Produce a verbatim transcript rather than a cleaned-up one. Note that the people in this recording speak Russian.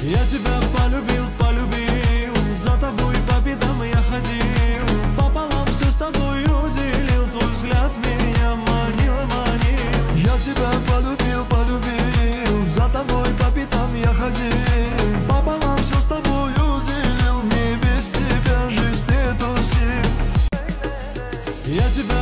Я тебя полюбил, полюбил, за тобой по пятам я ходил, пополам все с тобой уделил, твой взгляд меня манил, манил. Я тебя полюбил, полюбил, за тобой по пятам я ходил, пополам все с тобой уделил, мне без тебя жизнь нету сил. Я тебя